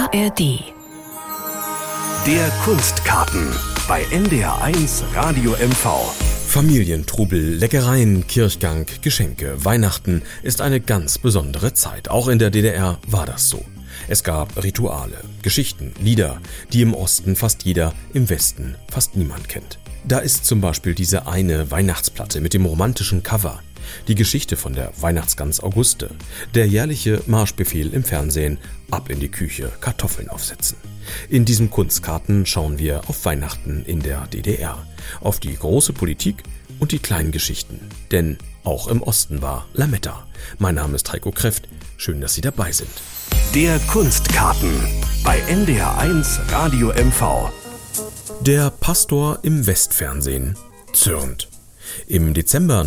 ARD. Der Kunstkarten bei NDR1 Radio MV. Familientrubel, Leckereien, Kirchgang, Geschenke, Weihnachten ist eine ganz besondere Zeit. Auch in der DDR war das so. Es gab Rituale, Geschichten, Lieder, die im Osten fast jeder, im Westen fast niemand kennt. Da ist zum Beispiel diese eine Weihnachtsplatte mit dem romantischen Cover, die Geschichte von der Weihnachtsgans Auguste, der jährliche Marschbefehl im Fernsehen, ab in die Küche, Kartoffeln aufsetzen. In diesen Kunstkarten schauen wir auf Weihnachten in der DDR, auf die große Politik und die kleinen Geschichten. Denn auch im Osten war Lametta. Mein Name ist Heiko Kreft, schön, dass Sie dabei sind. Der Kunstkarten bei NDR1 Radio MV. Der Pastor im Westfernsehen zürnt. Im Dezember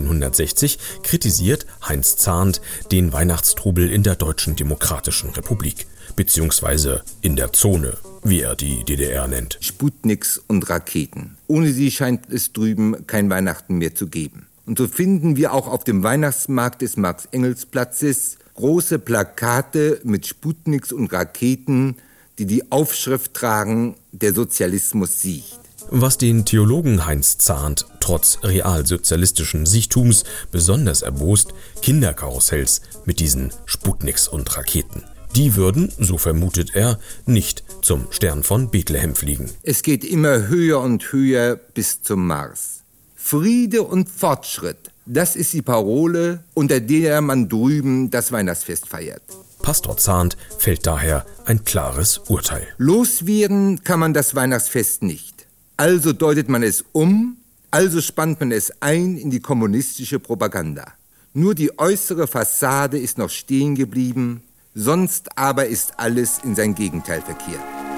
1960 kritisiert Heinz Zahnt den Weihnachtstrubel in der Deutschen Demokratischen Republik, beziehungsweise in der Zone, wie er die DDR nennt. Sputniks und Raketen. Ohne sie scheint es drüben kein Weihnachten mehr zu geben. Und so finden wir auch auf dem Weihnachtsmarkt des Marx-Engels-Platzes große Plakate mit Sputniks und Raketen, die die Aufschrift tragen, der Sozialismus siegt. Was den Theologen Heinz Zahnt trotz realsozialistischen Sichtums besonders erbost, Kinderkarussells mit diesen Sputniks und Raketen. Die würden, so vermutet er, nicht zum Stern von Bethlehem fliegen. Es geht immer höher und höher bis zum Mars. Friede und Fortschritt, das ist die Parole, unter der man drüben das Weihnachtsfest feiert. Pastor Zahnt fällt daher ein klares Urteil. Loswerden kann man das Weihnachtsfest nicht. Also deutet man es um, also spannt man es ein in die kommunistische Propaganda. Nur die äußere Fassade ist noch stehen geblieben, sonst aber ist alles in sein Gegenteil verkehrt.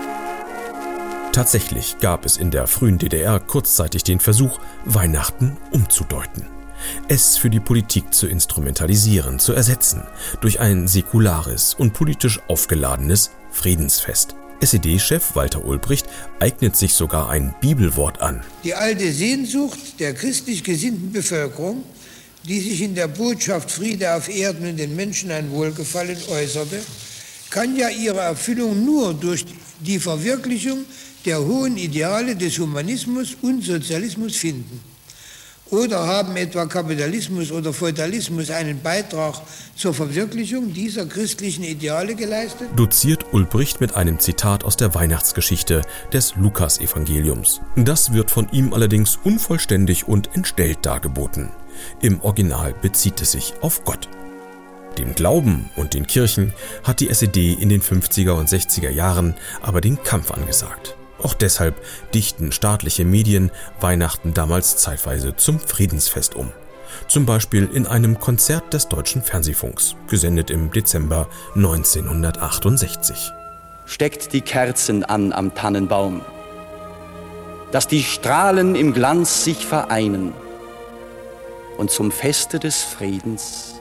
Tatsächlich gab es in der frühen DDR kurzzeitig den Versuch, Weihnachten umzudeuten. Es für die Politik zu instrumentalisieren, zu ersetzen durch ein säkulares und politisch aufgeladenes Friedensfest. SED-Chef Walter Ulbricht eignet sich sogar ein Bibelwort an. Die alte Sehnsucht der christlich gesinnten Bevölkerung, die sich in der Botschaft Friede auf Erden und den Menschen ein Wohlgefallen äußerte, kann ja ihre Erfüllung nur durch die Verwirklichung der hohen Ideale des Humanismus und Sozialismus finden. Oder haben etwa Kapitalismus oder Feudalismus einen Beitrag zur Verwirklichung dieser christlichen Ideale geleistet? Doziert Ulbricht mit einem Zitat aus der Weihnachtsgeschichte des Lukas-Evangeliums. Das wird von ihm allerdings unvollständig und entstellt dargeboten. Im Original bezieht es sich auf Gott. Dem Glauben und den Kirchen hat die SED in den 50er und 60er Jahren aber den Kampf angesagt. Auch deshalb dichten staatliche Medien Weihnachten damals zeitweise zum Friedensfest um. Zum Beispiel in einem Konzert des Deutschen Fernsehfunks, gesendet im Dezember 1968. Steckt die Kerzen an am Tannenbaum, dass die Strahlen im Glanz sich vereinen und zum Feste des Friedens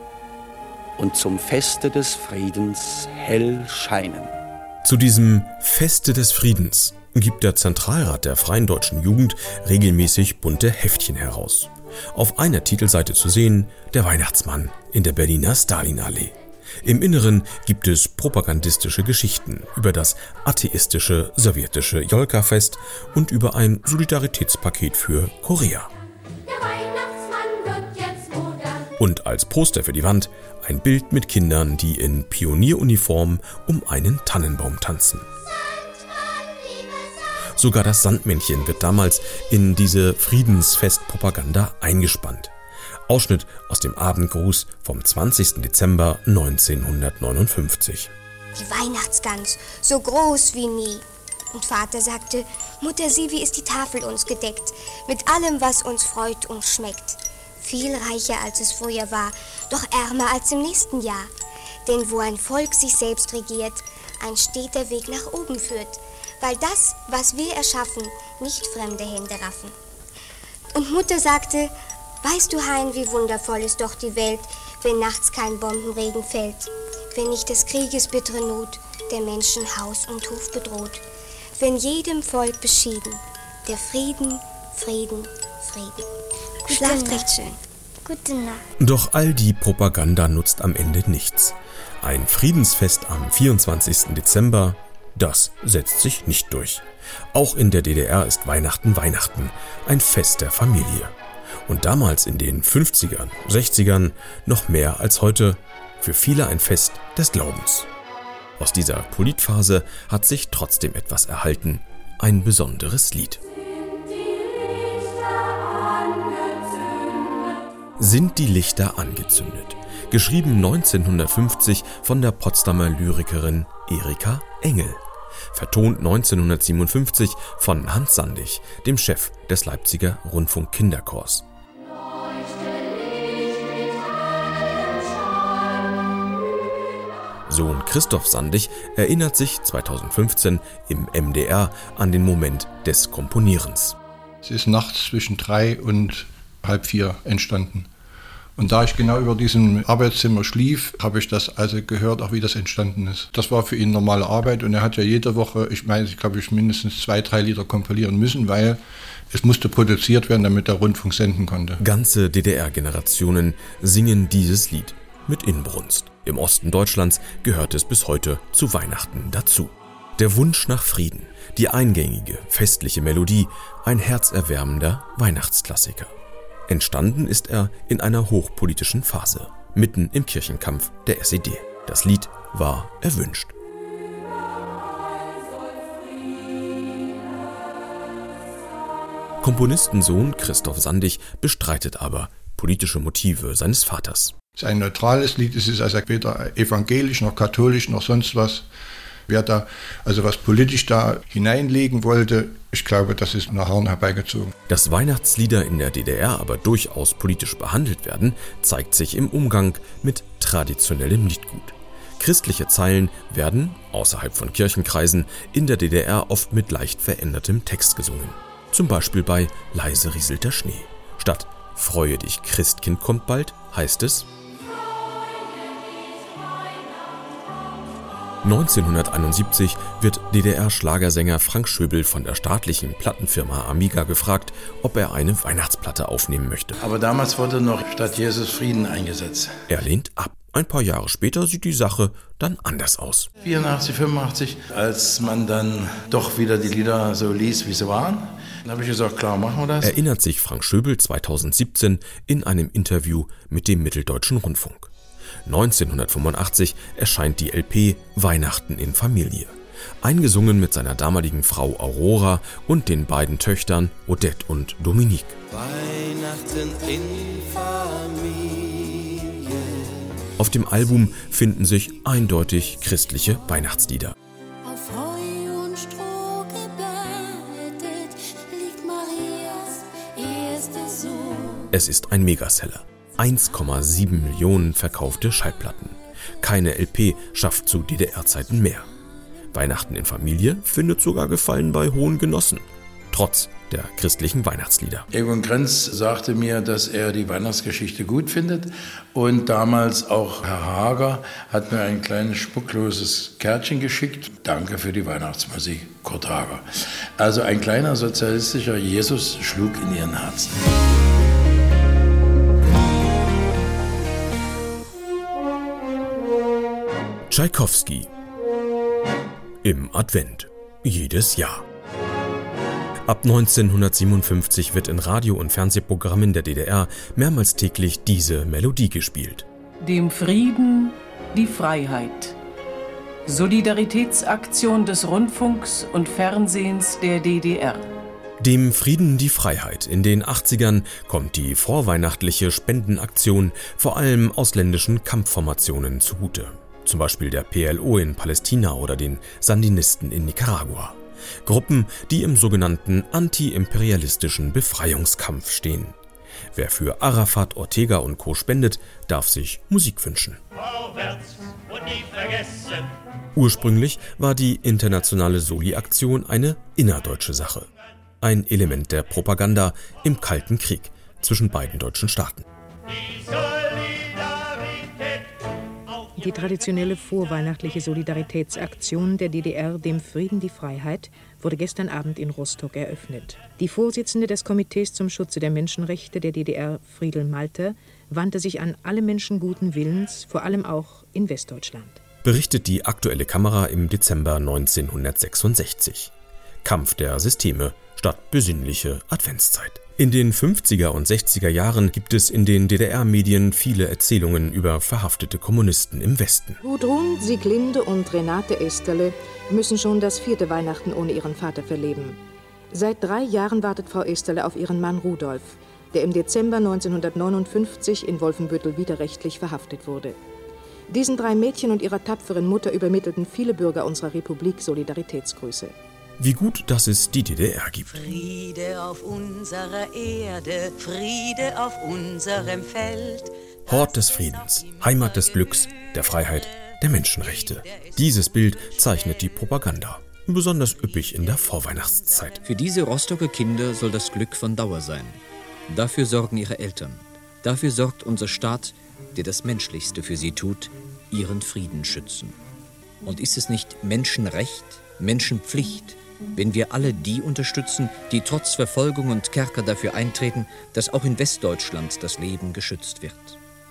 hell scheinen. Zu diesem Feste des Friedens gibt der Zentralrat der Freien Deutschen Jugend regelmäßig bunte Heftchen heraus. Auf einer Titelseite zu sehen, der Weihnachtsmann in der Berliner Stalinallee. Im Inneren gibt es propagandistische Geschichten über das atheistische sowjetische Jolka-Fest und über ein Solidaritätspaket für Korea. Und als Poster für die Wand ein Bild mit Kindern, die in Pionieruniform um einen Tannenbaum tanzen. Sogar das Sandmännchen wird damals in diese Friedensfest-Propaganda eingespannt. Ausschnitt aus dem Abendgruß vom 20. Dezember 1959. Die Weihnachtsgans, so groß wie nie. Und Vater sagte, Mutter, sieh, wie ist die Tafel uns gedeckt, mit allem, was uns freut und schmeckt. Viel reicher, als es früher war, doch ärmer als im nächsten Jahr. Denn wo ein Volk sich selbst regiert, ein steter Weg nach oben führt, weil das, was wir erschaffen, nicht fremde Hände raffen. Und Mutter sagte, weißt du, Hein, wie wundervoll ist doch die Welt, wenn nachts kein Bombenregen fällt, wenn nicht des Krieges bittere Not der Menschen Haus und Hof bedroht, wenn jedem Volk beschieden der Frieden, Frieden, Frieden. Schlaft recht schön. Gute Nacht. Doch all die Propaganda nutzt am Ende nichts. Ein Friedensfest am 24. Dezember, das setzt sich nicht durch. Auch in der DDR ist Weihnachten, ein Fest der Familie. Und damals in den 50ern, 60ern noch mehr als heute, für viele ein Fest des Glaubens. Aus dieser Politphase hat sich trotzdem etwas erhalten, ein besonderes Lied. Sind die Lichter angezündet? Geschrieben 1950 von der Potsdamer Lyrikerin Erika Engel. Vertont 1957 von Hans Sandig, dem Chef des Leipziger Rundfunk-Kinderchors. Sohn Christoph Sandig erinnert sich 2015 im MDR an den Moment des Komponierens. Es ist nachts zwischen 3 und halb 4 entstanden. Und da ich genau über diesem Arbeitszimmer schlief, habe ich das also gehört, auch wie das entstanden ist. Das war für ihn normale Arbeit und er hat ja jede Woche, ich mindestens 2-3 Lieder kompilieren müssen, weil es musste produziert werden, damit der Rundfunk senden konnte. Ganze DDR-Generationen singen dieses Lied mit Inbrunst. Im Osten Deutschlands gehört es bis heute zu Weihnachten dazu. Der Wunsch nach Frieden, die eingängige, festliche Melodie, ein herzerwärmender Weihnachtsklassiker. Entstanden ist er in einer hochpolitischen Phase, mitten im Kirchenkampf der SED. Das Lied war erwünscht. Komponistensohn Christoph Sandig bestreitet aber politische Motive seines Vaters. Es ist ein neutrales Lied, es ist also weder evangelisch noch katholisch noch sonst was. Wer da also was politisch da hineinlegen wollte, ich glaube, das ist nach Haaren herbeigezogen. Dass Weihnachtslieder in der DDR aber durchaus politisch behandelt werden, zeigt sich im Umgang mit traditionellem Liedgut. Christliche Zeilen werden, außerhalb von Kirchenkreisen, in der DDR oft mit leicht verändertem Text gesungen. Zum Beispiel bei Leise rieselt der Schnee. Statt Freue dich, Christkind kommt bald, heißt es: 1971 wird DDR-Schlagersänger Frank Schöbel von der staatlichen Plattenfirma Amiga gefragt, ob er eine Weihnachtsplatte aufnehmen möchte. Aber damals wurde noch statt Jesus Frieden eingesetzt. Er lehnt ab. Ein paar Jahre später sieht die Sache dann anders aus. 84, 85, als man dann doch wieder die Lieder so ließ, wie sie waren, dann habe ich gesagt, klar, machen wir das. Erinnert sich Frank Schöbel 2017 in einem Interview mit dem Mitteldeutschen Rundfunk. 1985 erscheint die LP Weihnachten in Familie. Eingesungen mit seiner damaligen Frau Aurora und den beiden Töchtern Odette und Dominique. Weihnachten in Familie. Auf dem Album finden sich eindeutig christliche Weihnachtslieder. Auf Heu und Stroh gebettet liegt Marias erster Sohn. Es ist ein Megaseller. 1,7 Millionen verkaufte Schallplatten. Keine LP schafft zu DDR-Zeiten mehr. Weihnachten in Familie findet sogar Gefallen bei hohen Genossen, trotz der christlichen Weihnachtslieder. Egon Krenz sagte mir, dass er die Weihnachtsgeschichte gut findet. Und damals auch Herr Hager hat mir ein kleines schmuckloses Kärtchen geschickt. Danke für die Weihnachtsmusik, Kurt Hager. Also ein kleiner sozialistischer Jesus schlug in ihren Herzen. Tschaikowski im Advent, jedes Jahr. Ab 1957 wird in Radio- und Fernsehprogrammen der DDR mehrmals täglich diese Melodie gespielt. Dem Frieden die Freiheit. Solidaritätsaktion des Rundfunks und Fernsehens der DDR. Dem Frieden die Freiheit. In den 80ern kommt die vorweihnachtliche Spendenaktion vor allem ausländischen Kampfformationen zugute. Zum Beispiel der PLO in Palästina oder den Sandinisten in Nicaragua. Gruppen, die im sogenannten anti-imperialistischen Befreiungskampf stehen. Wer für Arafat, Ortega und Co. spendet, darf sich Musik wünschen. Vorwärts und nie vergessen. Ursprünglich war die internationale Soli-Aktion eine innerdeutsche Sache. Ein Element der Propaganda im Kalten Krieg zwischen beiden deutschen Staaten. Die traditionelle vorweihnachtliche Solidaritätsaktion der DDR Dem Frieden die Freiheit wurde gestern Abend in Rostock eröffnet. Die Vorsitzende des Komitees zum Schutze der Menschenrechte der DDR, Friedel Malter, wandte sich an alle Menschen guten Willens, vor allem auch in Westdeutschland. Berichtet die aktuelle Kamera im Dezember 1966. Kampf der Systeme statt besinnliche Adventszeit. In den 50er und 60er Jahren gibt es in den DDR-Medien viele Erzählungen über verhaftete Kommunisten im Westen. Gudrun, Sieglinde und Renate Esterle müssen schon das 4. Weihnachten ohne ihren Vater verleben. Seit 3 Jahren wartet Frau Esterle auf ihren Mann Rudolf, der im Dezember 1959 in Wolfenbüttel widerrechtlich verhaftet wurde. Diesen 3 Mädchen und ihrer tapferen Mutter übermittelten viele Bürger unserer Republik Solidaritätsgrüße. Wie gut, dass es die DDR gibt. Friede auf unserer Erde, Friede auf unserem Feld. Hort des Friedens, Heimat des Glücks, der Freiheit, der Menschenrechte. Dieses Bild zeichnet die Propaganda, besonders üppig in der Vorweihnachtszeit. Für diese Rostocker Kinder soll das Glück von Dauer sein. Dafür sorgen ihre Eltern. Dafür sorgt unser Staat, der das Menschlichste für sie tut, ihren Frieden schützen. Und ist es nicht Menschenrecht, Menschenpflicht, wenn wir alle die unterstützen, die trotz Verfolgung und Kerker dafür eintreten, dass auch in Westdeutschland das Leben geschützt wird?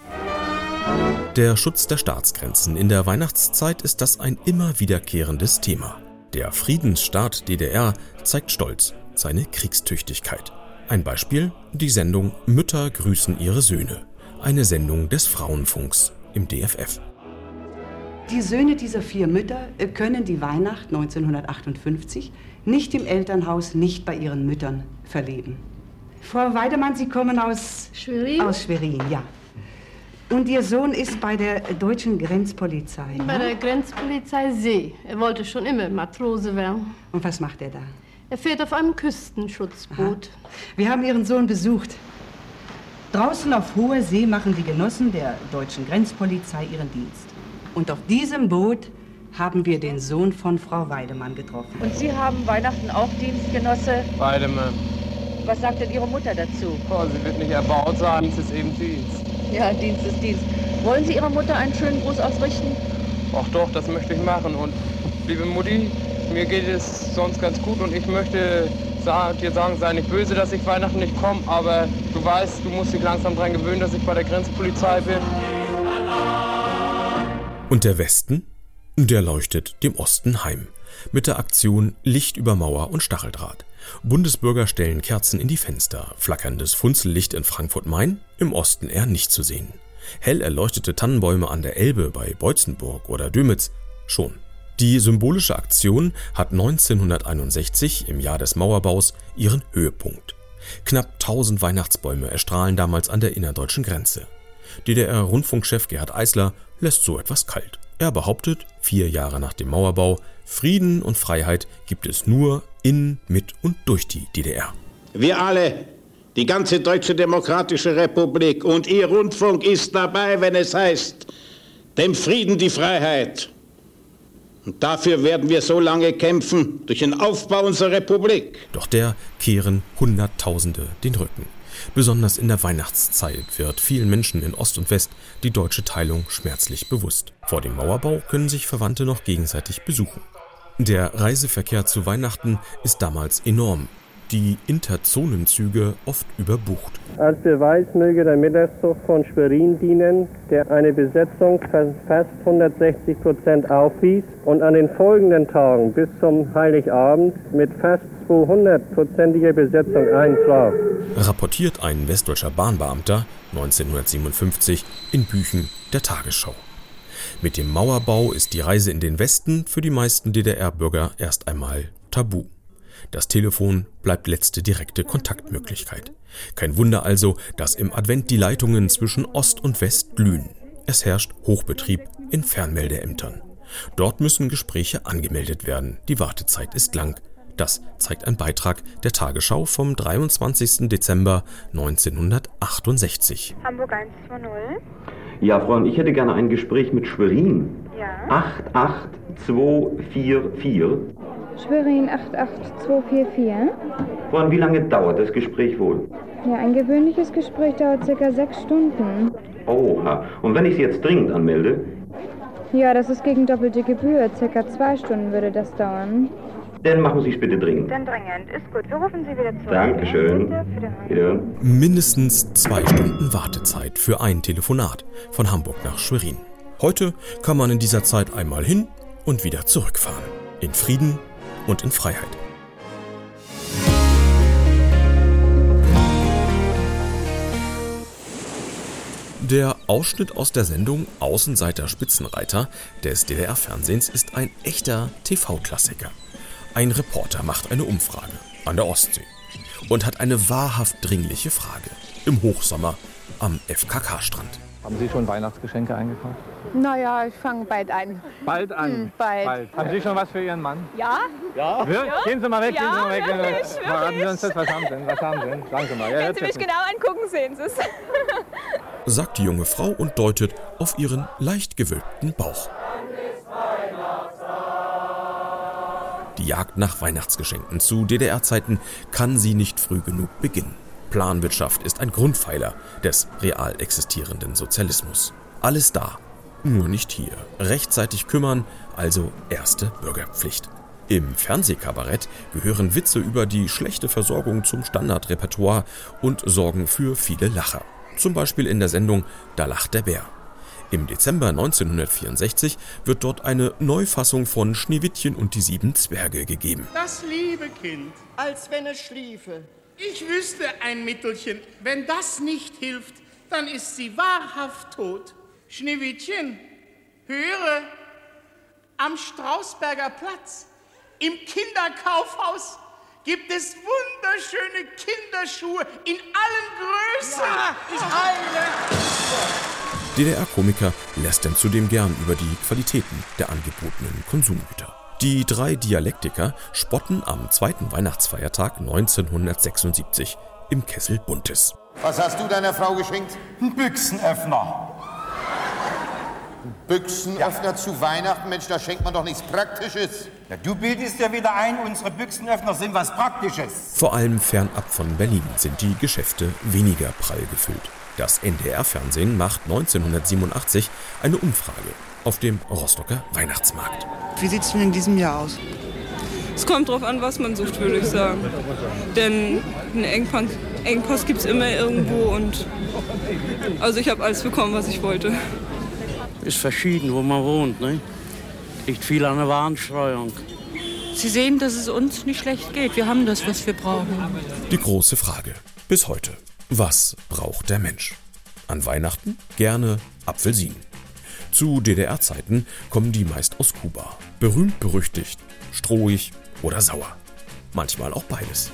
Der Schutz der Staatsgrenzen in der Weihnachtszeit ist das ein immer wiederkehrendes Thema. Der Friedensstaat DDR zeigt stolz seine Kriegstüchtigkeit. Ein Beispiel: die Sendung Mütter grüßen ihre Söhne. Eine Sendung des Frauenfunks im DFF. Die Söhne dieser 4 Mütter können die Weihnacht 1958 nicht im Elternhaus, nicht bei ihren Müttern verleben. Frau Weidemann, Sie kommen aus Schwerin? Aus Schwerin, ja. Und Ihr Sohn ist bei der deutschen Grenzpolizei? Bei der Grenzpolizei See. Er wollte schon immer Matrose werden. Und was macht er da? Er fährt auf einem Küstenschutzboot. Aha. Wir haben Ihren Sohn besucht. Draußen auf hoher See machen die Genossen der deutschen Grenzpolizei ihren Dienst. Und auf diesem Boot haben wir den Sohn von Frau Weidemann getroffen. Und Sie haben Weihnachten auch Dienstgenosse? Weidemann. Was sagt denn Ihre Mutter dazu? Oh, sie wird nicht erbaut sagen, Dienst ist eben Dienst. Ja, Dienst ist Dienst. Wollen Sie Ihrer Mutter einen schönen Gruß ausrichten? Ach doch, das möchte ich machen. Und liebe Mutti, mir geht es sonst ganz gut und ich möchte dir sagen, sei nicht böse, dass ich Weihnachten nicht komme, aber du weißt, du musst dich langsam daran gewöhnen, dass ich bei der Grenzpolizei bin. Und der Westen? Der leuchtet dem Osten heim. Mit der Aktion Licht über Mauer und Stacheldraht. Bundesbürger stellen Kerzen in die Fenster. Flackerndes Funzellicht in Frankfurt-Main, im Osten eher nicht zu sehen. Hell erleuchtete Tannenbäume an der Elbe bei Beutzenburg oder Dömitz schon. Die symbolische Aktion hat 1961, im Jahr des Mauerbaus, ihren Höhepunkt. Knapp 1000 Weihnachtsbäume erstrahlen damals an der innerdeutschen Grenze. DDR-Rundfunkchef Gerhard Eisler lässt so etwas kalt. Er behauptet, 4 Jahre nach dem Mauerbau, Frieden und Freiheit gibt es nur in, mit und durch die DDR. Wir alle, die ganze Deutsche Demokratische Republik und Ihr Rundfunk ist dabei, wenn es heißt, dem Frieden die Freiheit. Und dafür werden wir so lange kämpfen, durch den Aufbau unserer Republik. Doch der kehren Hunderttausende den Rücken. Besonders in der Weihnachtszeit wird vielen Menschen in Ost und West die deutsche Teilung schmerzlich bewusst. Vor dem Mauerbau können sich Verwandte noch gegenseitig besuchen. Der Reiseverkehr zu Weihnachten ist damals enorm. Die Interzonenzüge oft überbucht. Als Beweis möge der Mittagszug von Schwerin dienen, der eine Besetzung von fast 160% aufwies und an den folgenden Tagen bis zum Heiligabend mit fast 200%iger Besetzung eintraf. Rapportiert ein westdeutscher Bahnbeamter 1957 in Büchen der Tagesschau. Mit dem Mauerbau ist die Reise in den Westen für die meisten DDR-Bürger erst einmal tabu. Das Telefon bleibt letzte direkte Kontaktmöglichkeit. Kein Wunder also, dass im Advent die Leitungen zwischen Ost und West glühen. Es herrscht Hochbetrieb in Fernmeldeämtern. Dort müssen Gespräche angemeldet werden. Die Wartezeit ist lang. Das zeigt ein Beitrag der Tagesschau vom 23. Dezember 1968. Hamburg 120. Ja, Freund, ich hätte gerne ein Gespräch mit Schwerin. Ja. 88244. Schwerin 88244. Freund, wie lange dauert das Gespräch wohl? Ja, ein gewöhnliches Gespräch dauert ca. 6 Stunden. Oha. Und wenn ich Sie jetzt dringend anmelde? Ja, das ist gegen doppelte Gebühr. Circa 2 Stunden würde das dauern. Dann machen Sie es bitte dringend. Dann dringend. Ist gut. Wir rufen Sie wieder zurück. Dankeschön. Bitte. Mindestens 2 Stunden Wartezeit für ein Telefonat von Hamburg nach Schwerin. Heute kann man in dieser Zeit einmal hin und wieder zurückfahren. In Frieden und in Freiheit. Der Ausschnitt aus der Sendung Außenseiter Spitzenreiter des DDR-Fernsehens ist ein echter TV-Klassiker. Ein Reporter macht eine Umfrage an der Ostsee und hat eine wahrhaft dringliche Frage im Hochsommer am FKK-Strand. Haben Sie schon Weihnachtsgeschenke eingekauft? Naja, ich fange bald an. Bald an? Bald. Haben Sie schon was für Ihren Mann? Ja. Ja? Ja? Gehen Sie mal weg, ja, gehen Sie mal weg. Wirklich. Verraten Sie uns das, was haben Sie denn? Sagen Sie mal. Ja, wenn Sie mich genau angucken, sehen Sie es. Sagt die junge Frau und deutet auf ihren leicht gewölbten Bauch. Die Jagd nach Weihnachtsgeschenken zu DDR-Zeiten kann sie nicht früh genug beginnen. Planwirtschaft ist ein Grundpfeiler des real existierenden Sozialismus. Alles da, nur nicht hier. Rechtzeitig kümmern, also erste Bürgerpflicht. Im Fernsehkabarett gehören Witze über die schlechte Versorgung zum Standardrepertoire und sorgen für viele Lacher. Zum Beispiel in der Sendung Da lacht der Bär. Im Dezember 1964 wird dort eine Neufassung von Schneewittchen und die 7 Zwerge gegeben. Das liebe Kind, als wenn es schliefe. Ich wüsste ein Mittelchen, wenn das nicht hilft, dann ist sie wahrhaft tot. Schneewittchen, höre, am Strausberger Platz, im Kinderkaufhaus, gibt es wunderschöne Kinderschuhe in allen Größen. Ja, ich heile. DDR-Komiker lästern zudem gern über die Qualitäten der angebotenen Konsumgüter. Die 3 Dialektiker spotten am 2. Weihnachtsfeiertag 1976 im Kessel Buntes. Was hast du deiner Frau geschenkt? Ein Büchsenöffner. Ein Büchsenöffner ja. Zu Weihnachten? Mensch, da schenkt man doch nichts Praktisches. Ja, du bildest ja wieder ein, unsere Büchsenöffner sind was Praktisches. Vor allem fernab von Berlin sind die Geschäfte weniger prall gefüllt. Das NDR-Fernsehen macht 1987 eine Umfrage auf dem Rostocker Weihnachtsmarkt. Wie sieht es denn in diesem Jahr aus? Es kommt drauf an, was man sucht, würde ich sagen. Denn einen Engpass gibt es immer irgendwo und also ich habe alles bekommen, was ich wollte. Ist verschieden, wo man wohnt, ne? Liegt viel an der Warenstreuung. Sie sehen, dass es uns nicht schlecht geht. Wir haben das, was wir brauchen. Die große Frage bis heute. Was braucht der Mensch? An Weihnachten gerne Apfelsinen. Zu DDR-Zeiten kommen die meist aus Kuba. Berühmt berüchtigt, strohig oder sauer. Manchmal auch beides.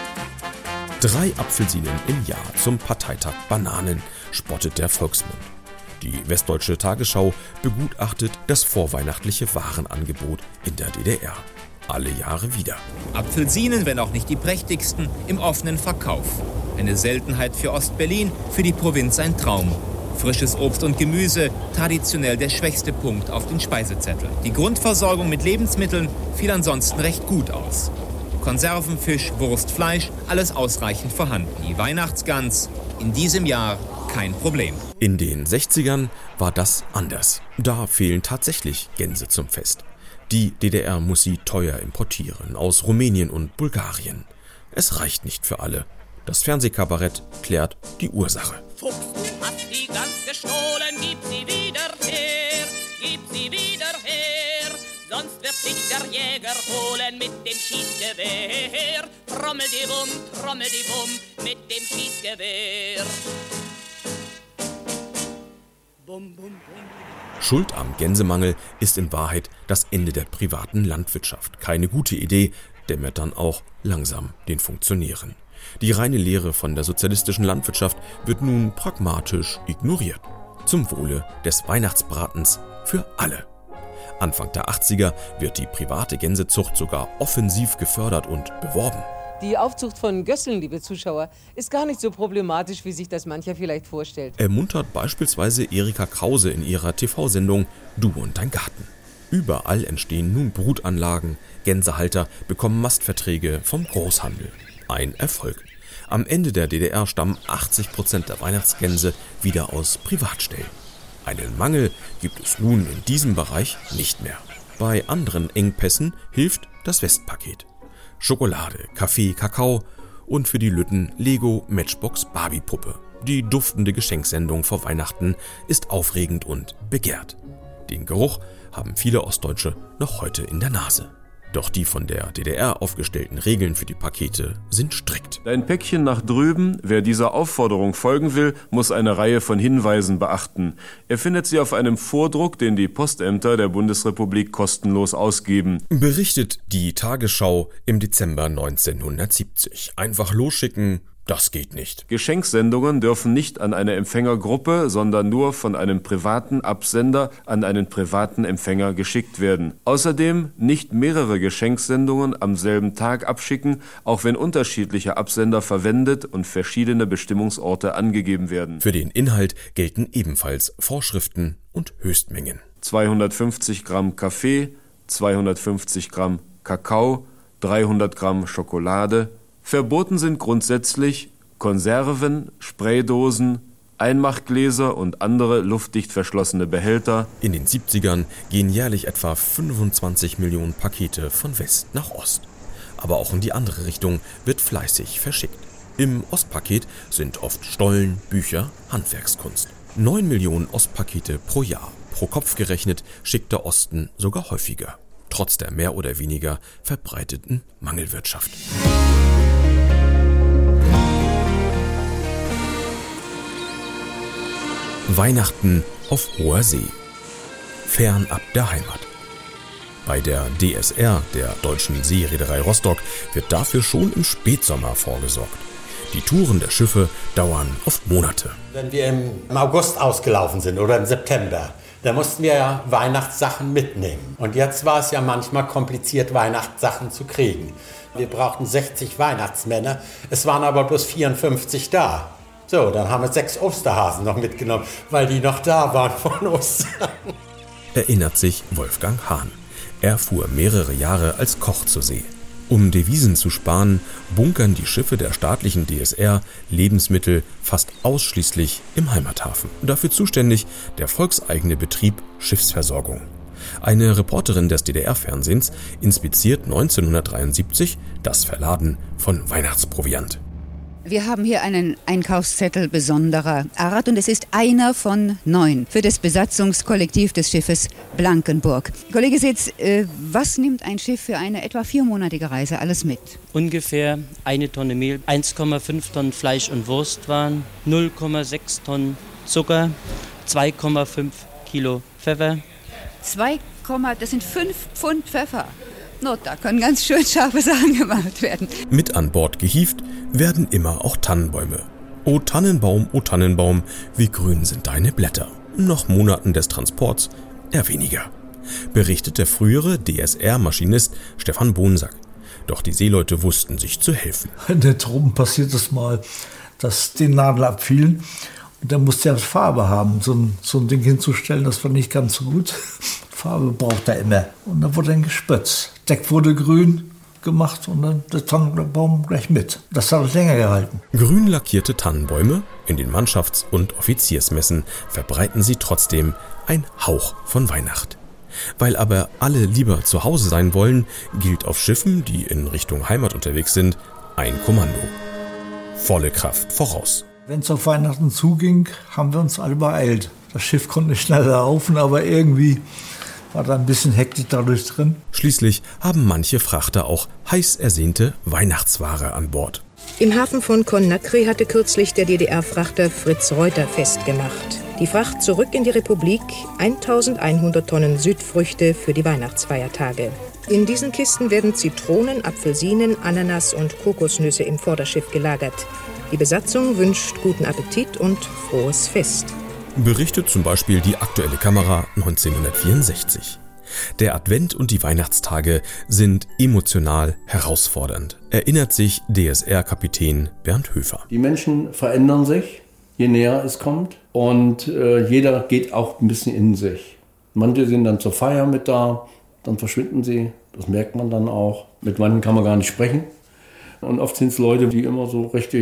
3 Apfelsinen im Jahr zum Parteitag Bananen, spottet der Volksmund. Die Westdeutsche Tagesschau begutachtet das vorweihnachtliche Warenangebot in der DDR. Alle Jahre wieder. Apfelsinen, wenn auch nicht die prächtigsten, im offenen Verkauf. Eine Seltenheit für Ostberlin, für die Provinz ein Traum. Frisches Obst und Gemüse, traditionell der schwächste Punkt auf den Speisezetteln. Die Grundversorgung mit Lebensmitteln fiel ansonsten recht gut aus. Konserven, Fisch, Wurst, Fleisch, alles ausreichend vorhanden. Die Weihnachtsgans, in diesem Jahr kein Problem. In den 60ern war das anders. Da fehlen tatsächlich Gänse zum Fest. Die DDR muss sie teuer importieren, aus Rumänien und Bulgarien. Es reicht nicht für alle. Das Fernsehkabarett klärt die Ursache. Fuchs hat die Gans gestohlen, gib sie wieder her, gib sie wieder her. Sonst wird dich der Jäger holen mit dem Schießgewehr. Trommeldiwum, mit dem Schießgewehr. Bum, bum, bum. Schuld am Gänsemangel ist in Wahrheit das Ende der privaten Landwirtschaft. Keine gute Idee, dämmert dann auch langsam den Funktionären. Die reine Lehre von der sozialistischen Landwirtschaft wird nun pragmatisch ignoriert. Zum Wohle des Weihnachtsbratens für alle. Anfang der 80er wird die private Gänsezucht sogar offensiv gefördert und beworben. Die Aufzucht von Gösseln, liebe Zuschauer, ist gar nicht so problematisch, wie sich das mancher vielleicht vorstellt. Ermuntert beispielsweise Erika Krause in ihrer TV-Sendung Du und dein Garten. Überall entstehen nun Brutanlagen, Gänsehalter bekommen Mastverträge vom Großhandel. Ein Erfolg. Am Ende der DDR stammen 80% der Weihnachtsgänse wieder aus Privatstellen. Einen Mangel gibt es nun in diesem Bereich nicht mehr. Bei anderen Engpässen hilft das Westpaket. Schokolade, Kaffee, Kakao und für die Lütten Lego Matchbox Barbie-Puppe. Die duftende Geschenksendung vor Weihnachten ist aufregend und begehrt. Den Geruch haben viele Ostdeutsche noch heute in der Nase. Doch die von der DDR aufgestellten Regeln für die Pakete sind strikt. Ein Päckchen nach drüben, wer dieser Aufforderung folgen will, muss eine Reihe von Hinweisen beachten. Er findet sie auf einem Vordruck, den die Postämter der Bundesrepublik kostenlos ausgeben. Berichtet die Tagesschau im Dezember 1970. Einfach losschicken, das geht nicht. Geschenksendungen dürfen nicht an eine Empfängergruppe, sondern nur von einem privaten Absender an einen privaten Empfänger geschickt werden. Außerdem nicht mehrere Geschenksendungen am selben Tag abschicken, auch wenn unterschiedliche Absender verwendet und verschiedene Bestimmungsorte angegeben werden. Für den Inhalt gelten ebenfalls Vorschriften und Höchstmengen. 250 Gramm Kaffee, 250 Gramm Kakao, 300 Gramm Schokolade. Verboten sind grundsätzlich Konserven, Spraydosen, Einmachgläser und andere luftdicht verschlossene Behälter. In den 70ern gehen jährlich etwa 25 Millionen Pakete von West nach Ost. Aber auch in die andere Richtung wird fleißig verschickt. Im Ostpaket sind oft Stollen, Bücher, Handwerkskunst. 9 Millionen Ostpakete pro Jahr. Pro Kopf gerechnet schickt der Osten sogar häufiger. Trotz der mehr oder weniger verbreiteten Mangelwirtschaft. Weihnachten auf hoher See. Fernab der Heimat. Bei der DSR, der Deutschen Seereederei Rostock, wird dafür schon im Spätsommer vorgesorgt. Die Touren der Schiffe dauern oft Monate. Wenn wir im August ausgelaufen sind oder im September, da mussten wir ja Weihnachtssachen mitnehmen. Und jetzt war es ja manchmal kompliziert, Weihnachtssachen zu kriegen. Wir brauchten 60 Weihnachtsmänner, es waren aber bloß 54 da. So, dann haben wir 6 Osterhasen noch mitgenommen, weil die noch da waren von Ostern. Erinnert sich Wolfgang Hahn. Er fuhr mehrere Jahre als Koch zur See. Um Devisen zu sparen, bunkern die Schiffe der staatlichen DSR Lebensmittel fast ausschließlich im Heimathafen. Dafür zuständig der volkseigene Betrieb Schiffsversorgung. Eine Reporterin des DDR-Fernsehens inspiziert 1973 das Verladen von Weihnachtsproviant. Wir haben hier einen Einkaufszettel besonderer Art und es ist einer von 9 für das Besatzungskollektiv des Schiffes Blankenburg. Kollege Sitz, was nimmt ein Schiff für eine etwa 4-monatige Reise alles mit? Ungefähr 1 Tonne Mehl, 1,5 Tonnen Fleisch und Wurstwaren, 0,6 Tonnen Zucker, 2,5 Kilo Pfeffer. Das sind 5 Pfund Pfeffer. No, da können ganz schön scharfe Sachen gemacht werden. Mit an Bord gehievt werden immer auch Tannenbäume. O Tannenbaum, wie grün sind deine Blätter. Nach Monaten des Transports eher weniger. Berichtet der frühere DSR-Maschinist Stefan Bonsack. Doch die Seeleute wussten sich zu helfen. In der Truppen passiert es mal, dass die Nadeln abfielen. Und dann musste er Farbe haben. So ein Ding hinzustellen, das war nicht ganz so gut. Farbe braucht er immer. Und dann wurde ein gespritzt. Deck wurde grün gemacht und dann der Tannenbaum gleich mit. Das hat länger gehalten. Grün lackierte Tannenbäume in den Mannschafts- und Offiziersmessen verbreiten sie trotzdem ein Hauch von Weihnacht. Weil aber alle lieber zu Hause sein wollen, gilt auf Schiffen, die in Richtung Heimat unterwegs sind, ein Kommando. Volle Kraft voraus. Wenn es auf Weihnachten zuging, haben wir uns alle beeilt. Das Schiff konnte nicht schneller laufen, aber irgendwie war da ein bisschen Hektik dadurch drin. Schließlich haben manche Frachter auch heiß ersehnte Weihnachtsware an Bord. Im Hafen von Conakry hatte kürzlich der DDR-Frachter Fritz Reuter festgemacht. Die Fracht zurück in die Republik, 1100 Tonnen Südfrüchte für die Weihnachtsfeiertage. In diesen Kisten werden Zitronen, Apfelsinen, Ananas und Kokosnüsse im Vorderschiff gelagert. Die Besatzung wünscht guten Appetit und frohes Fest. Berichtet zum Beispiel die aktuelle Kamera 1964. Der Advent und die Weihnachtstage sind emotional herausfordernd, erinnert sich DSR-Kapitän Bernd Höfer. Die Menschen verändern sich, je näher es kommt und jeder geht auch ein bisschen in sich. Manche sind dann zur Feier mit da, dann verschwinden sie, das merkt man dann auch. Mit manchen kann man gar nicht sprechen und oft sind es Leute, die immer so richtig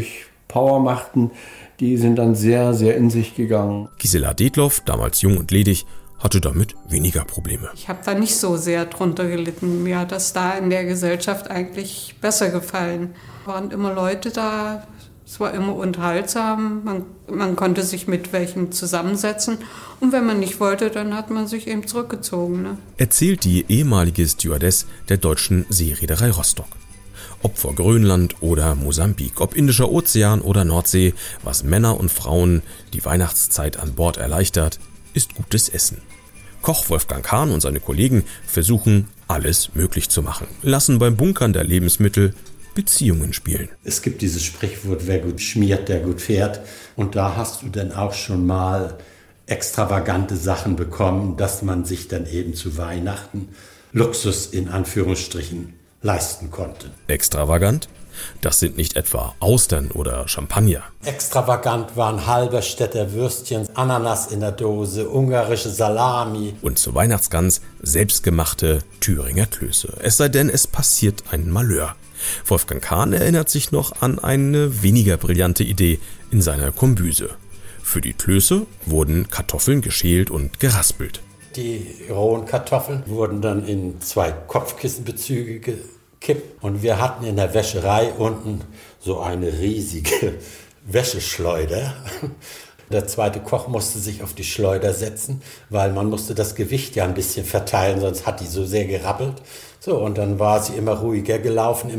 Power machten, die sind dann sehr, sehr in sich gegangen. Gisela Detloff, damals jung und ledig, hatte damit weniger Probleme. Ich habe da nicht so sehr drunter gelitten. Mir hat das da in der Gesellschaft eigentlich besser gefallen. Es waren immer Leute da, es war immer unterhaltsam, man konnte sich mit welchen zusammensetzen. Und wenn man nicht wollte, dann hat man sich eben zurückgezogen. Ne? Erzählt die ehemalige Stewardess der deutschen Seereederei Rostock. Ob vor Grönland oder Mosambik, ob Indischer Ozean oder Nordsee, was Männer und Frauen die Weihnachtszeit an Bord erleichtert, ist gutes Essen. Koch Wolfgang Kahn und seine Kollegen versuchen, alles möglich zu machen, lassen beim Bunkern der Lebensmittel Beziehungen spielen. Es gibt dieses Sprichwort, wer gut schmiert, der gut fährt. Und da hast du dann auch schon mal extravagante Sachen bekommen, dass man sich dann eben zu Weihnachten Luxus in Anführungsstrichen leisten konnte. Extravagant? Das sind nicht etwa Austern oder Champagner. Extravagant waren Halberstädter Würstchen, Ananas in der Dose, ungarische Salami. Und zur Weihnachtsgans selbstgemachte Thüringer Klöße. Es sei denn, es passiert ein Malheur. Wolfgang Kahn erinnert sich noch an eine weniger brillante Idee in seiner Kombüse. Für die Klöße wurden Kartoffeln geschält und geraspelt. Die rohen Kartoffeln wurden dann in 2 Kopfkissenbezüge gekippt und wir hatten in der Wäscherei unten so eine riesige Wäscheschleuder. Der zweite Koch musste sich auf die Schleuder setzen, weil man musste das Gewicht ja ein bisschen verteilen, sonst hat die so sehr gerappelt. So, und dann war sie immer ruhiger gelaufen,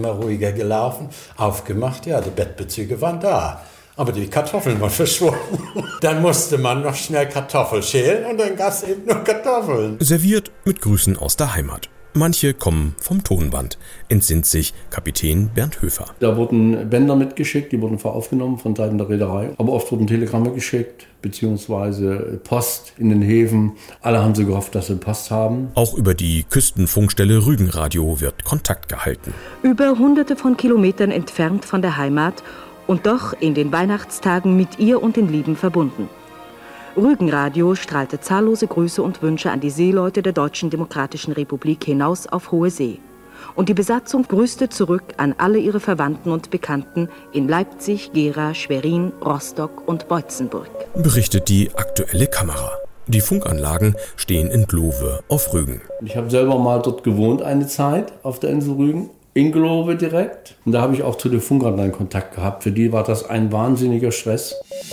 aufgemacht, ja, die Bettbezüge waren da. Aber die Kartoffeln waren verschwunden. Dann musste man noch schnell Kartoffeln schälen und dann gab es eben nur Kartoffeln. Serviert mit Grüßen aus der Heimat. Manche kommen vom Tonband, entsinnt sich Kapitän Bernd Höfer. Da wurden Bänder mitgeschickt, die wurden aufgenommen von Seiten der Reederei. Aber oft wurden Telegramme geschickt, beziehungsweise Post in den Häfen. Alle haben sie gehofft, dass sie Post haben. Auch über die Küstenfunkstelle Rügenradio wird Kontakt gehalten. Über hunderte von Kilometern entfernt von der Heimat und doch in den Weihnachtstagen mit ihr und den Lieben verbunden. Rügenradio strahlte zahllose Grüße und Wünsche an die Seeleute der Deutschen Demokratischen Republik hinaus auf hohe See. Und die Besatzung grüßte zurück an alle ihre Verwandten und Bekannten in Leipzig, Gera, Schwerin, Rostock und Beutzenburg. Berichtet die aktuelle Kamera. Die Funkanlagen stehen in Glowe auf Rügen. Ich habe selber mal dort gewohnt eine Zeit auf der Insel Rügen. In Glowe direkt. Und da habe ich auch zu den Funkanlagen Kontakt gehabt. Für die war das ein wahnsinniger Stress.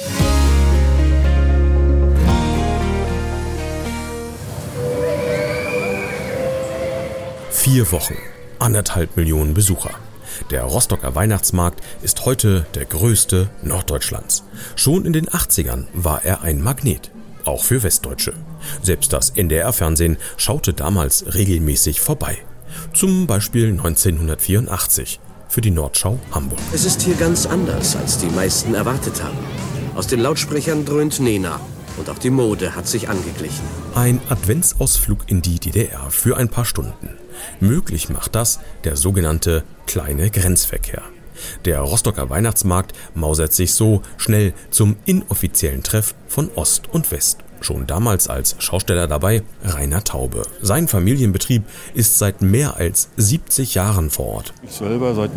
Vier Wochen, 1,5 Millionen Besucher. Der Rostocker Weihnachtsmarkt ist heute der größte Norddeutschlands. Schon in den 80ern war er ein Magnet, auch für Westdeutsche. Selbst das NDR-Fernsehen schaute damals regelmäßig vorbei. Zum Beispiel 1984 für die Nordschau Hamburg. Es ist hier ganz anders, als die meisten erwartet haben. Aus den Lautsprechern dröhnt Nena. Und auch die Mode hat sich angeglichen. Ein Adventsausflug in die DDR für ein paar Stunden. Möglich macht das der sogenannte kleine Grenzverkehr. Der Rostocker Weihnachtsmarkt mausert sich so schnell zum inoffiziellen Treff von Ost und West. Schon damals als Schausteller dabei Rainer Taube. Sein Familienbetrieb ist seit mehr als 70 Jahren vor Ort. Ich selber seit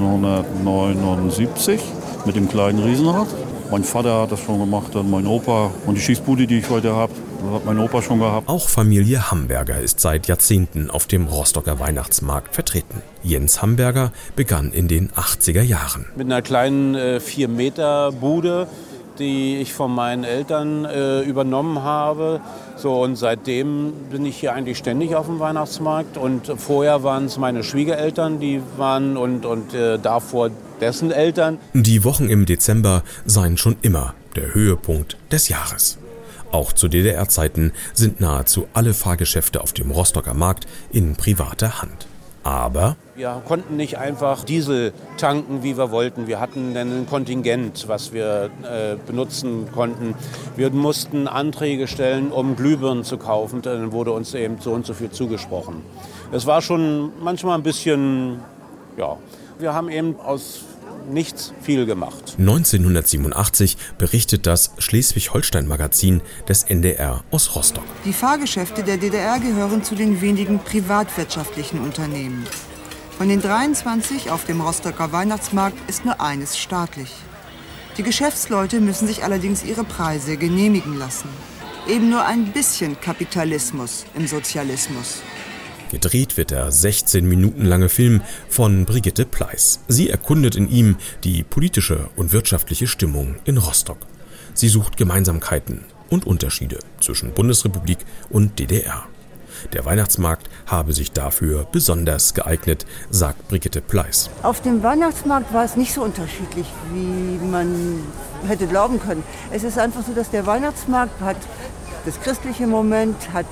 1979 mit dem kleinen Riesenrad. Mein Vater hat das schon gemacht, dann mein Opa. Und die Schießbude, die ich heute habe, hat mein Opa schon gehabt. Auch Familie Hamberger ist seit Jahrzehnten auf dem Rostocker Weihnachtsmarkt vertreten. Jens Hamberger begann in den 80er Jahren. Mit einer kleinen 4-Meter-Bude, die ich von meinen Eltern übernommen habe. So, und seitdem bin ich hier eigentlich ständig auf dem Weihnachtsmarkt. Und vorher waren es meine Schwiegereltern, die waren und davor dessen Eltern. Die Wochen im Dezember seien schon immer der Höhepunkt des Jahres. Auch zu DDR-Zeiten sind nahezu alle Fahrgeschäfte auf dem Rostocker Markt in privater Hand. Aber wir konnten nicht einfach Diesel tanken, wie wir wollten. Wir hatten ein Kontingent, was wir benutzen konnten. Wir mussten Anträge stellen, um Glühbirnen zu kaufen. Dann wurde uns eben so und so viel zugesprochen. Es war schon manchmal ein bisschen, ja, wir haben eben aus nichts viel gemacht. 1987 berichtet das Schleswig-Holstein-Magazin des NDR aus Rostock. Die Fahrgeschäfte der DDR gehören zu den wenigen privatwirtschaftlichen Unternehmen. Von den 23 auf dem Rostocker Weihnachtsmarkt ist nur eines staatlich. Die Geschäftsleute müssen sich allerdings ihre Preise genehmigen lassen. Eben nur ein bisschen Kapitalismus im Sozialismus. Gedreht wird der 16 Minuten lange Film von Brigitte Pleiss. Sie erkundet in ihm die politische und wirtschaftliche Stimmung in Rostock. Sie sucht Gemeinsamkeiten und Unterschiede zwischen Bundesrepublik und DDR. Der Weihnachtsmarkt habe sich dafür besonders geeignet, sagt Brigitte Pleiss. Auf dem Weihnachtsmarkt war es nicht so unterschiedlich, wie man hätte glauben können. Es ist einfach so, dass der Weihnachtsmarkt hat das christliche Moment, hat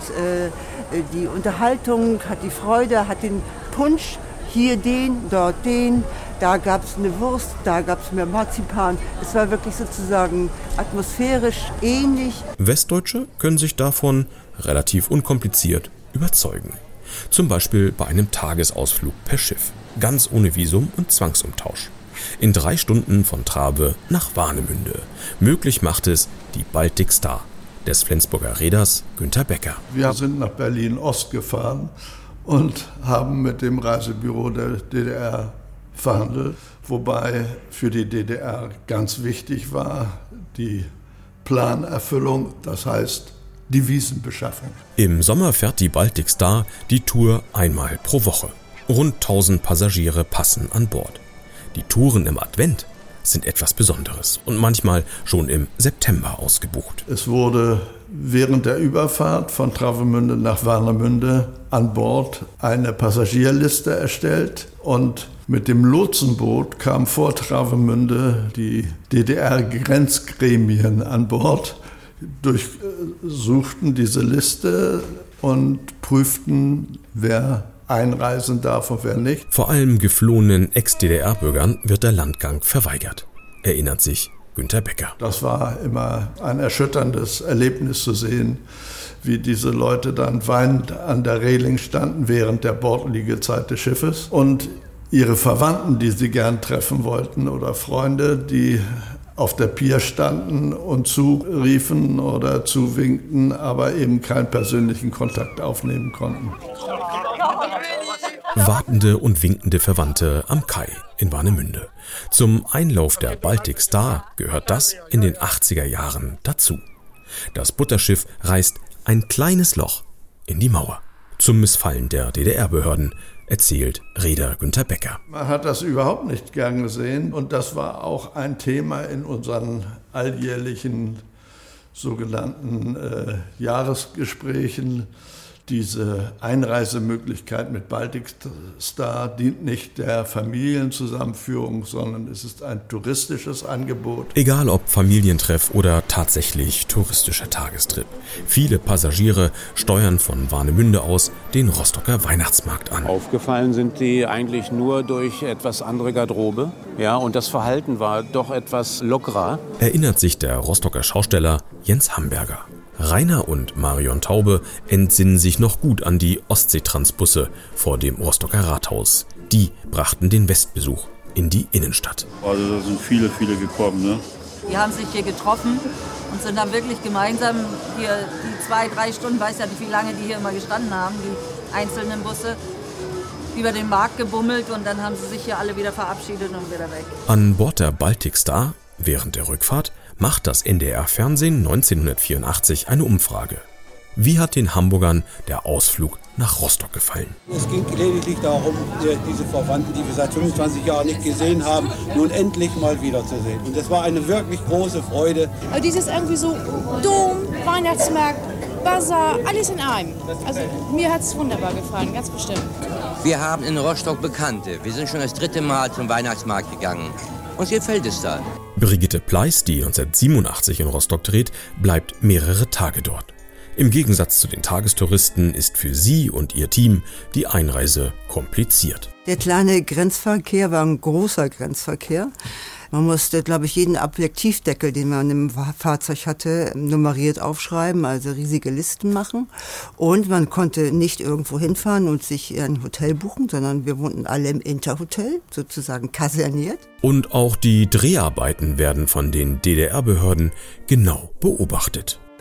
die Unterhaltung, hat die Freude, hat den Punsch, hier den, dort den. Da gab es eine Wurst, da gab es mehr Marzipan. Es war wirklich sozusagen atmosphärisch ähnlich. Westdeutsche können sich davon relativ unkompliziert überzeugen. Zum Beispiel bei einem Tagesausflug per Schiff, ganz ohne Visum und Zwangsumtausch. In 3 Stunden von Trave nach Warnemünde. Möglich macht es die Baltic Star des Flensburger Reeders Günter Becker. Wir sind nach Berlin-Ost gefahren und haben mit dem Reisebüro der DDR verhandelt, wobei für die DDR ganz wichtig war die Planerfüllung, das heißt die Wiesenbeschaffung. Im Sommer fährt die Baltic Star die Tour einmal pro Woche. Rund 1000 Passagiere passen an Bord. Die Touren im Advent sind etwas Besonderes und manchmal schon im September ausgebucht. Es wurde während der Überfahrt von Travemünde nach Warnemünde an Bord eine Passagierliste erstellt und mit dem Lotsenboot kamen vor Travemünde die DDR-Grenzgremien an Bord, durchsuchten diese Liste und prüften, wer einreisen darf und wer nicht. Vor allem geflohenen Ex-DDR-Bürgern wird der Landgang verweigert, erinnert sich Günter Becker. Das war immer ein erschütterndes Erlebnis zu sehen, wie diese Leute dann weinend an der Reling standen während der Bordliegezeit des Schiffes und ihre Verwandten, die sie gern treffen wollten oder Freunde, die auf der Pier standen und zuriefen oder zuwinkten, aber eben keinen persönlichen Kontakt aufnehmen konnten. Wartende und winkende Verwandte am Kai in Warnemünde. Zum Einlauf der Baltic Star gehört das in den 80er Jahren dazu. Das Butterschiff reißt ein kleines Loch in die Mauer. Zum Missfallen der DDR-Behörden, erzählt Reeder Günter Becker. Man hat das überhaupt nicht gern gesehen und das war auch ein Thema in unseren alljährlichen sogenannten Jahresgesprächen. Diese Einreisemöglichkeit mit Baltic Star dient nicht der Familienzusammenführung, sondern es ist ein touristisches Angebot. Egal ob Familientreff oder tatsächlich touristischer Tagestrip. Viele Passagiere steuern von Warnemünde aus den Rostocker Weihnachtsmarkt an. Aufgefallen sind die eigentlich nur durch etwas andere Garderobe. Ja, und das Verhalten war doch etwas lockerer. Erinnert sich der Rostocker Schausteller Jens Hamberger. Rainer und Marion Taube entsinnen sich noch gut an die Ostseetransbusse vor dem Rostocker Rathaus. Die brachten den Westbesuch in die Innenstadt. Also da sind viele gekommen, ne? Die haben sich hier getroffen und sind dann wirklich gemeinsam hier die 2-3 Stunden, weiß ja nicht, wie lange die hier immer gestanden haben, die einzelnen Busse, über den Markt gebummelt und dann haben sie sich hier alle wieder verabschiedet und wieder weg. An Bord der Baltic Star, während der Rückfahrt, macht das NDR-Fernsehen 1984 eine Umfrage. Wie hat den Hamburgern der Ausflug nach Rostock gefallen? Es ging lediglich darum, diese Verwandten, die wir seit 25 Jahren nicht gesehen haben, nun endlich mal wiederzusehen. Und das war eine wirklich große Freude. Aber dieses irgendwie so Dom, Weihnachtsmarkt, Bazar, alles in einem. Also mir hat es wunderbar gefallen, ganz bestimmt. Wir haben in Rostock Bekannte. Wir sind schon das 3. Mal zum Weihnachtsmarkt gegangen. Uns gefällt es da. Brigitte Pleiss, die 1987 in Rostock dreht, bleibt mehrere Tage dort. Im Gegensatz zu den Tagestouristen ist für sie und ihr Team die Einreise kompliziert. Der kleine Grenzverkehr war ein großer Grenzverkehr. Man musste, glaube ich, jeden Objektivdeckel, den man im Fahrzeug hatte, nummeriert aufschreiben, also riesige Listen machen. Und man konnte nicht irgendwo hinfahren und sich ein Hotel buchen, sondern wir wohnten alle im Interhotel, sozusagen kaserniert. Und auch die Dreharbeiten werden von den DDR-Behörden genau beobachtet.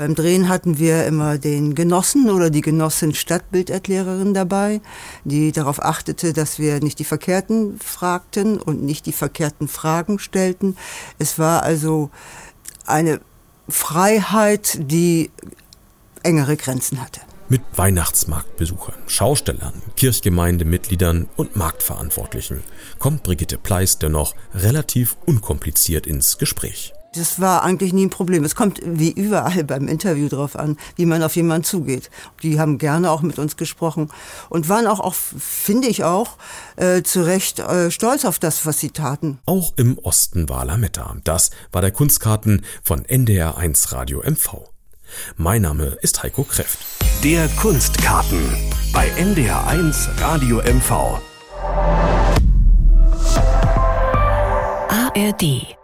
Beim Drehen hatten wir immer den Genossen oder die Genossin Stadtbilderklärerin dabei, die darauf achtete, dass wir nicht die Verkehrten fragten und nicht die verkehrten Fragen stellten. Es war also eine Freiheit, die engere Grenzen hatte. Mit Weihnachtsmarktbesuchern, Schaustellern, Kirchgemeindemitgliedern und Marktverantwortlichen kommt Brigitte Pleiss dennoch relativ unkompliziert ins Gespräch. Das war eigentlich nie ein Problem. Es kommt wie überall beim Interview drauf an, wie man auf jemanden zugeht. Die haben gerne auch mit uns gesprochen und waren auch finde ich auch, zu Recht stolz auf das, was sie taten. Auch im Osten war Lametta. Das war der Kunstkarten von NDR1 Radio MV. Mein Name ist Heiko Kreft. Der Kunstkarten bei NDR1 Radio MV. ARD